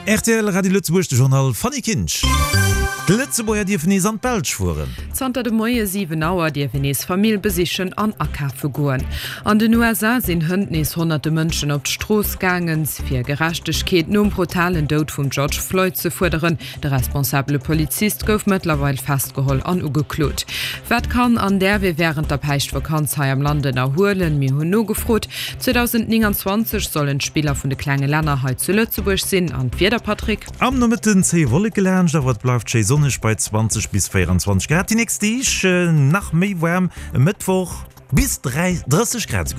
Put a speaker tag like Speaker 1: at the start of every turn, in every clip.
Speaker 1: RTL Radio Lützeburg Journal Fanny Kinsch. Lützeburger Diefenes an Belsch fuhren.
Speaker 2: Zter de Moie 7 Auer Diefenes Familie besichen an Ackerfe goen. An den USA sinn hëndnis hunderte Mënschen op d'Stroos gangens fir Gerachtechkeet no brutalen Dod vum George Floyd ze forderen. De responsable Polizist gouf mittlerweile festgeholl an ugeklot. Wat kann an der wir während der Peichtvakanz am Lande erholen mir hun no gefrot. 2029 sollen Spieler vun de kleine Länder he zu Lützeburg sinn an Vider Patrick.
Speaker 1: Am no mit den C wolle gelernt, da wat bleif sonnig bei 20 bis 24 Grad. Die nächste ist nach Maiwärm Mittwoch bis 30 Grad.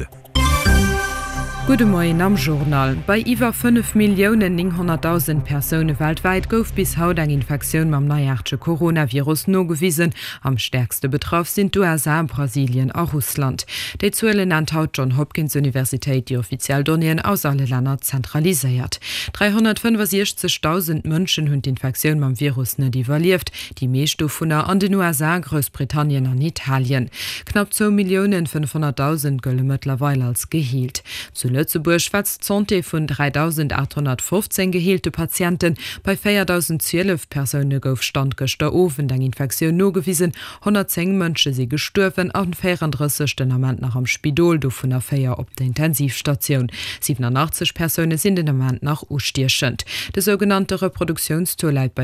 Speaker 2: Gute Morgen am Journal. Bei über 5.900.000 Personen weltweit gouf bis haut eng Infektion mam neuartsche Coronavirus no gewiesen. Am stärkste betroffen sind USA, Brasilien a Russland. Die Zahlen nennt haut John Hopkins Universität die offiziell Donien aus alle Länder zentralisiert. 365.000 Menschen hun die Infektion mam Virus net überlebt. Die meisten Funner an den USA, Großbritannien an Italien. Knapp 2.500.000 gölle mittlerweile als gehielt. Zu Lützeburg schwatzt Zonte vun 3.815 geheilte Patienten, bei 4.012 Personen gouf standgester ofen eng Infektion no gewiesen, 110 Mënsche se gestorven an 34 Moment nach am Spidol do vun der Feier op der Intensivstation. 87 Personen sind in dem Moment nach ustierschend. De sogenannte Reproduktionstour leiit bei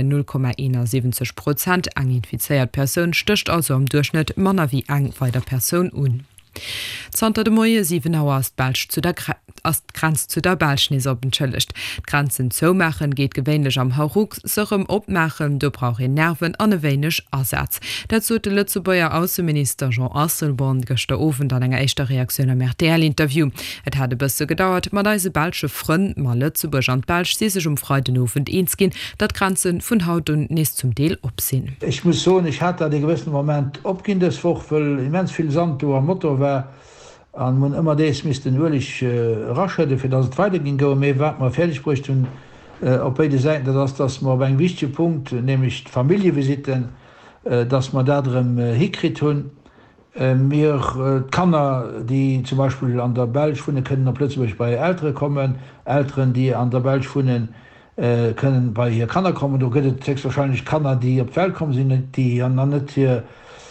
Speaker 2: 0,71%. Eng infiziert Person stöcht also am Durchschnitt manner wie eng bei der Person un. Zter de Moie 7 Auer as Belsch zu der Grenz zu der Belschnis opentschëllecht. Grenzen zomachen geht gewéinlech am Haruk, sochem opmachen, do brauch en Nerven an ewéinech Ersatz. Dazu de Lützeburger Außenminister Jean Asselborn gëchte ofen an enger echter Reaktion am RTL-Interview. Et hat bësse gedauert, mat deise Belsche Frënd ma Lützeburg an Belsch si sech Freudenofen eens gin, dat Grenzen vun Haut und nes zum Deel opsinn.
Speaker 3: Ich muss so, ich hatte de gewissen Moment opgin desfoch immens viel Sand am Motto war, an man immer des mis den ulich raschede fir dat weiter ging go méi wat man fertigbricht hun op beide Seiten, dass das ma eng wichtig Punkt, nämlich Familievisiten, dass man darum hikrit hun mir Kanner, die zum Beispiel an der Belsch vunnen können plötzlich bei Ältere kommen, Älteren, die an der Belsch vunnen können bei hier Kanner kommen. Du gëtt wahrscheinlich Kanner, die op Welt kommen sind, die an net hier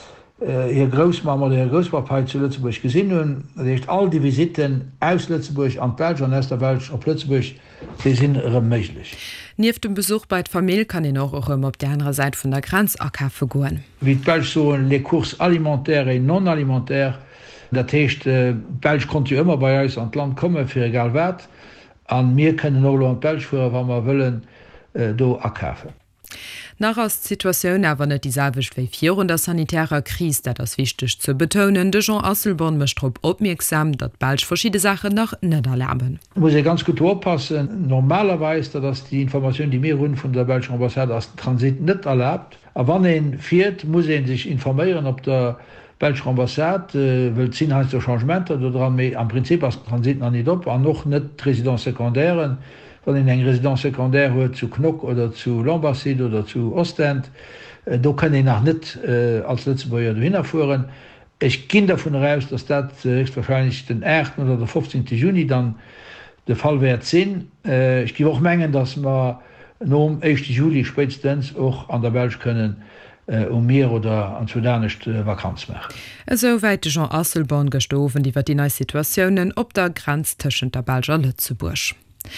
Speaker 3: ihr Großmama oder ihr Großpapa zu Lützeburg gesehen hun, all die Visiten aus Lützeburg an Belsch an der Belsch auf Lützeburg, die sind möglich.
Speaker 2: Nief dem Besuch bei der Familie kann ich auch op der anderen Seite von der Grenz Ackerfe goen.
Speaker 3: Wie Belsch so les courses alimentaires et non alimentaires, dat heißt, Belsch konnte immer bei uns an Land kommen für egal wat. An mir können auch an Belsch fuhren, wenn wir wollen, do Ackerfe.
Speaker 2: Nach als Situation awer net dieselwech wéi vir der sanitärer Krise, dat das wichtig zu betonen. De Jean Asselborn mecht op opmerksam, dat Belsch verschiedene Sachen noch net erlernen.
Speaker 3: Muss ich ganz gut oppassen. Normalerweise, dass die Information, die mir rund von der Belgischen Ambassade als Transit net erlaubt. Aber wann en fährt, muss sich informieren, ob der Belgische Ambassade will Sinnheits Changementer oder am Prinzip als Transit an nicht op, an noch net Residenz sekundären. Wenn in eng Residenz sekundär huet zu Knock oder zu Lombardsid oder zu Ostend, da kann ich nach net als Lützeburger hinfuhren. Ich gehe davon heraus, dass das wahrscheinlich den 1. oder der 15. Juni dann der Fall wird sinn. Ich gebe auch mengen, dass wir no am 1. Juli spätestens auch an der Belsch können Meer oder an Sudanisch Vakanz machen.
Speaker 2: Soweit Jean Asselborn gestoven, die die neue Situationen op der Grenz tschen der Belger Lützeburg.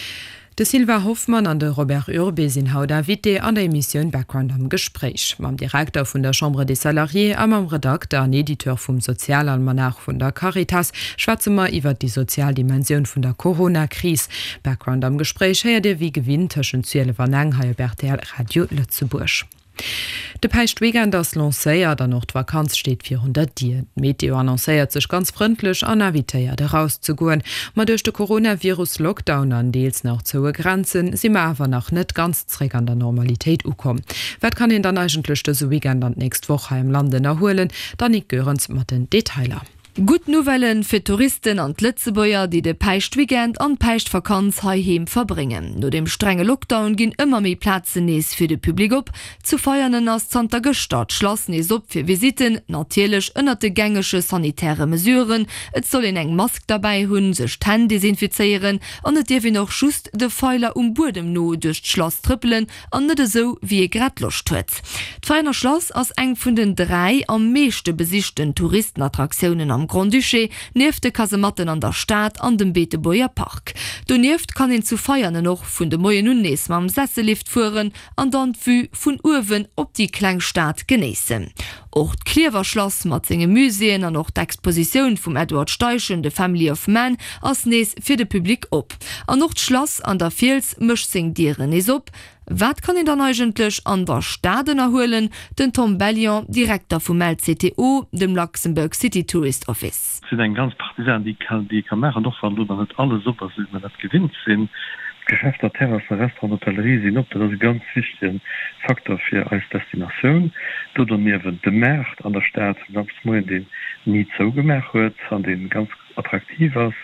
Speaker 2: De Silva Hoffmann an de Robert Urbe sinn haut Davide an der Emission Background am Gespräch. Mam Direktor vun der Chambre des Salariés am am Redakteur an Editeur vum Sozialalmanach vun der Caritas schwatzemer iwwer die Sozialdimension vun der Corona-Krise. Background am Gespräch heier de wie gewinnt tschen Zuele Vanang ha Bertel Radio Lützeburg. De Peichtwege das Lancéier der Nordvakanz steht 400 Dir. Meteo annoncéiert sech ganz freundlich an Avitéier herauszugoen, mat durch de Coronavirus Lockdown an Deels nach zoe Grenzen si ma awer nach net ganz zräg an der Normalität ukom. Wat kann in dann eigenlechte so Weekend an nächst Woche im Lande erholen, dann ik Görens mat den Detailer.
Speaker 4: Gut Novellen für Touristen und Lützebäuer, die de Peichtweekend und Peichtvakanz heim verbringen. Nur dem strenge Lockdown gehen immer mehr Plätze nes für de Publikum op. Zu feiern aus Santa Gestart schlossen es op für Visiten, natürlich unter de gängige sanitäre Mesuren. Es soll in eng Mask dabei hun, sich Hände desinfizieren und es darf noch just de Pfeiler Boden no durch Schloss trippeln und nicht so wie grad Lust tut. Feiner Schloss aus eng von den 3 am meisten besichten Touristenattraktionen am Grand Duché, nirft de Kasematten an der Stadt an dem Beeteboer Park. Du nirft kann ihn zu feiern noch vun de Moien Unnes am Sessellift fuhren an dann vu vun Urwen op die Kleinstadt genießen. Auch Kleverschloss mat zinge Museen an noch d'Exposition vom Edward Steichen de Family of Man as nees fir de Publikum op. An noch Schloss an der Fils mischt sing Dieren is op. Wat kann ihn dann eigentlich an der Staden erholen? Den Tom Bellion, Direktor vom LCTO, dem Luxembourg City Tourist Office.
Speaker 5: Es sind ein ganz Partisan, die kann machen, doch wenn du dann nicht alles super sind, wenn das gewinnt sind. Geschäft der Terrasse, Restaurant, Hotellerie sind ob, das ist ein ganz wichtiger Faktor für als Destination. Du dann neben dem Markt an der Stadt, ganz mal den nie so gemerkt wird, an den ganz attraktiv ist.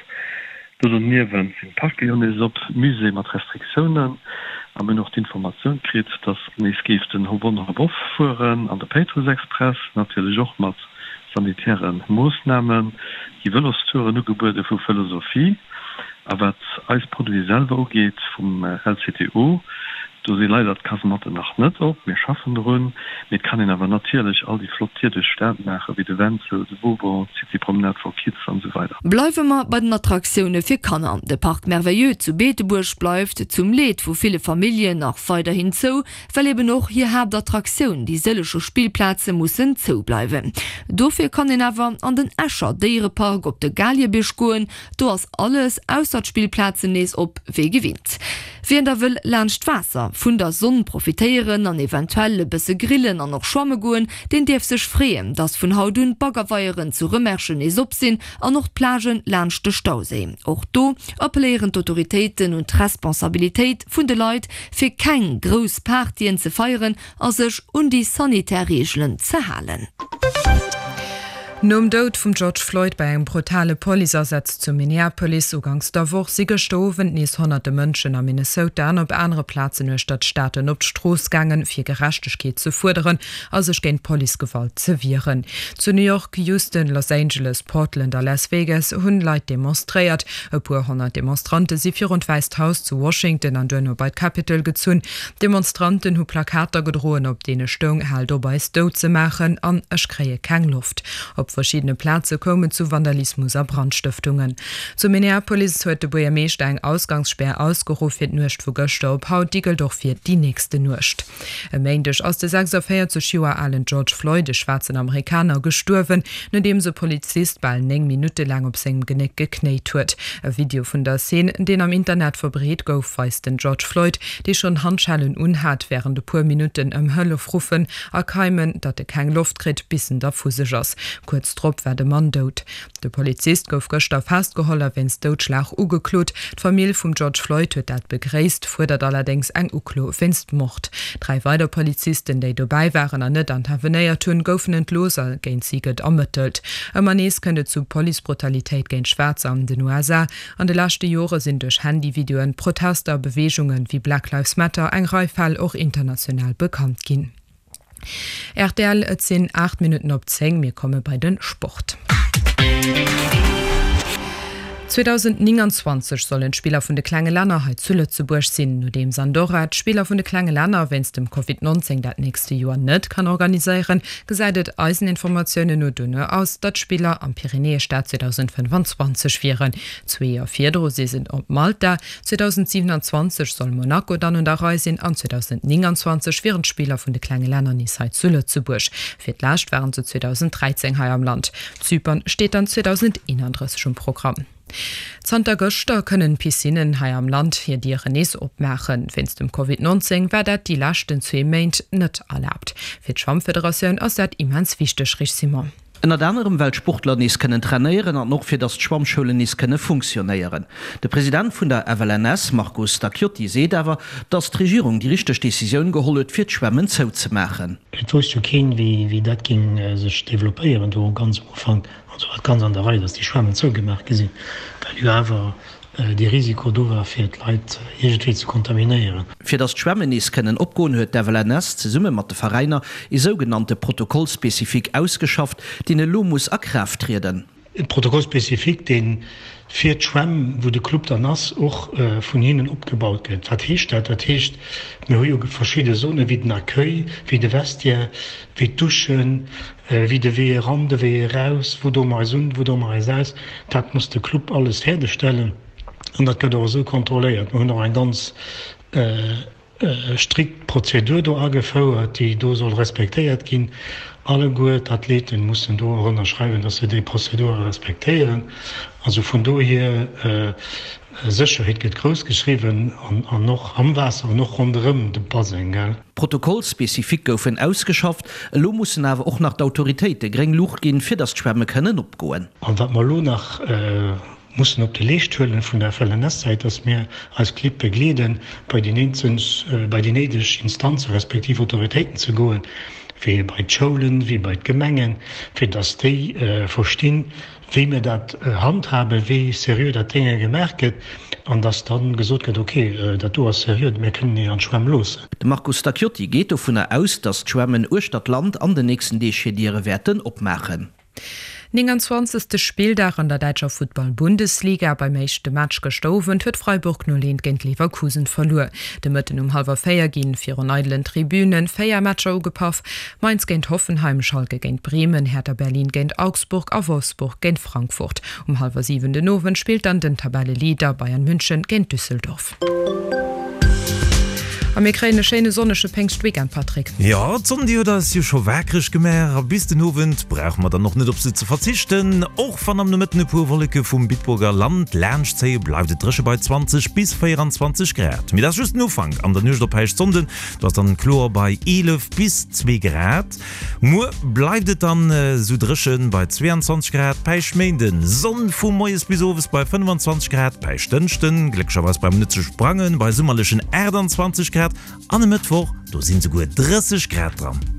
Speaker 5: Du dann neben sind Parkgehirne ist ob, Museen mit Restriktionen. Aber noch die Information kriegt, dass es gibt den Hof fuhren an der Petrus Express, natürlich auch mit sanitären Maßnahmen, die Velostouren nur Gebäude für Philosophie, aber als Produkt selber geht vom LCTO, du sie leider die Kasematte noch nicht auf, wir schaffen drin, wir können aber natürlich all die flottierte Städte machen, wie die Wenzel, die Wobo, City Promenade for Kids und so weiter.
Speaker 4: Bleiben wir bei den Attraktionen für Kanner. Der Park Merveilleux zu Beeteburg bleibt zum Lied, wo viele Familien noch weiterhin zu, weil eben noch hier Hauptattraktionen, die solche Spielplätze müssen zubleiben. Dafür kann ihn aber an den Escher Dierenpark auf der Gallienbisch gehen, du hast alles außer Spielplätze nicht ob wie gewinnt. Wer da will, lernt Wasser. Von der Sonne profitieren, an eventuell ein bisschen grillen, an noch Schwamme gehen, den darf sich freuen, dass von Haudun Baggerweieren zu Remärschen is op sind, an noch Plagen lernt der Stausee. Auch da appellieren die Autoritäten und die Responsabilität von den Leuten, für keine große Partien zu feiern, als sich die Sanitärregeln zu halten.
Speaker 2: Nom Tod vum George Floyd bei eng brutale Polizeisatz zu Minneapolis ugangs der Woche sie gestoven nies hunderte Mënschen a Minnesota an op andere Plazen der Stadtstaaten op Stroßgangen fir Gerechtigkeit zu fordern, as sech gen Policegewalt ze viren. Zu New York, Houston, Los Angeles, Portland a Las Vegas hunn Leiit demonstreiert. E puer 100 Demonstrante si fir und Weißhaus zu Washington an Dönno bei Capitol gezun. Demonstranten hu Plakater gedrohen, op dee Stung halt dobei do ze machen an ech kree keng Luft. Op verschiedene Plätze kommen zu Vandalismus a Brandstiftungen. Zu Minneapolis huet de Bürgermeister eng Ausgangssperr ausgerufen nucht vu Göster op Haut Digel doch fir die nächste Nucht. Mändech aus der 6 zu Chihuahua allen George Floyd, de schwarzen Amerikaner, gestorven, nachdem se Polizist bald 9 Minuten lang op segem Genick gekneit huet. Ein Video vun der Szene, den am Internet verbreitet gouf, weist den George Floyd, die schon Handschellen unhat während de pur Minuten im Hölle fruffen, erkeimen, dat kein Luft krit bissen der Fusig ass. Kurz trop war de Mann dot. De Polizist gouf Göster festgeholler, wenns Dotschlag ugeklot. D'Familie vum George Floyd huet dat begräist, fordert allerdings eng Uklo wennst mocht. 3 weitere Polizisten, die dabei waren an net antavenéiert hunn, goufen entloser géint sieget ermittelt. E Manees kënne zu Polizebrutalitéit géint Schwarzer an den USA. An de lachte Jore sind durch Handyvideoen Protester, Bewegungen wie Black Lives Matter eng Reifall auch international bekannt ginn. RTL 8 Minuten op 10, mir komme bei den Sport. 2029 sollen Spieler von der Kleine Lanner heute zu Lützeburg sind, nur dem Sandora Spieler von der Kleine Lanner, wenn es dem Covid-19 das nächste Jahr nicht kann organisieren, gesagt Eiseninformationen nur dünne aus, dass Spieler am Pyrenäenstadt 2025 wären. 2 Jahre 4 sie sind auf Malta, 2027 soll Monaco dann und der Reise an 2029 wären Spieler von der Kleine Lanner nicht heute zu Lützeburg. Für die Last waren sie 2013 hier am Land. Zypern steht dann 2031 im Programm. Santa Göster können Piscinen hier am Land hier die Renes opmachen. Wenn's dem Covid-19 war dat die lachten 2 Main net erlaubt. Für die Schwammföderation ist das immens wichtig, Simon.
Speaker 6: In der anderen Weltsportler nies können trainieren und noch für das Schwammschule nies können funktionieren. Der Präsident von der FLNS, Markus Stacchiotti, sieht aber, dass die Regierung die richtige Decision geholt für Schwammen zu machen.
Speaker 7: Ich wusste kein, wie das ging sich developieren, du ganz am Anfang, also ganz an der Reihe, dass die Schwammen zugemacht sind, weil du einfach die Risiko do war fir Leiit irgendwie zu kontaminieren.
Speaker 6: Für das Schwammenis können opgoen huet der WLNS ze summe mat de Vereiner i sogenannte Protokollspezifik ausgeschafft, die ne Lo muss akraft treten.
Speaker 7: Protokollspezifik den fir Schwamm, wo de Club der nass och vun ihnen opgebaut gët. Dat hecht verschiedene Zone wie den Accueil, wie de Westie, wie duschen, wie de weh ran, de weh raus, wo do mal sund, wo do mal seis, dat muss de Club alles herstellen. Und dat gëtt so kontrolliert. Man noch ein ganz strikt Prozedur do agefauert, die do soll respektiert gin. Alle gut Athleten mussten do runterschreiben, dass sie die Prozedur respektieren. Also von do hier Sicherheit geht groß geschrieben an noch am Wasser noch rundherum de Bassin.
Speaker 6: Protokollspezifik goufen ausgeschafft, lo mussssen awer auch nach d'Autoritéit de greng Luch gin fir das Schwämme können opgoen.
Speaker 7: An dat mal lo nach mussten op die Lechtstellen von der FLNS-Zeit, dass wir als Clip begleden bei den edischen Instanzen respektive Autoritäten zu gehen, wie bei Schulen, wie bei Gemengen, für das die verstehen, wie wir das handhaben, wie seriös das Dinge gemerkt wird, und dass dann gesagt wird, okay, das ist seriös, wir können nicht an Schwamm los.
Speaker 6: Markus Stacchiotti geht davon aus, dass Schwammen Urstadtland an den nächsten Deschediere werden opmachen.
Speaker 2: 29. Spieldach an der Deutscher Football-Bundesliga beim mechte Match gestoven huet Freiburg 0 gegen Leverkusen verlor. De Mëtten halber Féier ginn fir neidelen Tribünen, Féiermatscher ugepaff, Mainz géint Hoffenheim, Schalke géint Bremen, Hertha Berlin géint Augsburg, a Wolfsburg géint Frankfurt. 7:30 den Nowen spielt dann den Tabelleleader Bayern München géint Düsseldorf. Am schöne sonnische Pfingstweekend, Patrick.
Speaker 1: Ja, zum dir das hier schon wirklich gemäher. Bis den Abend braucht man dann noch nicht auf sie zu verzichten. Auch von am mitten Purwolke vom Bitburger Land Lernzeit bleibt die Drische bei 20 bis 24 Grad. Mit das ist nur Fang an der Nürnberg Stunden, das dann Chlor bei 11 bis 2 Grad. Nur bleibt dann so drischen bei 22 Grad bei Schmenden. Sonne vom Neues bis Oves bei 25 Grad bei Stündchen. Glücklicherweise beim Nütze Sprangen bei sommerlichen 20 Grad. An dem Mittwoch, da sind sogar 30 Grad dran.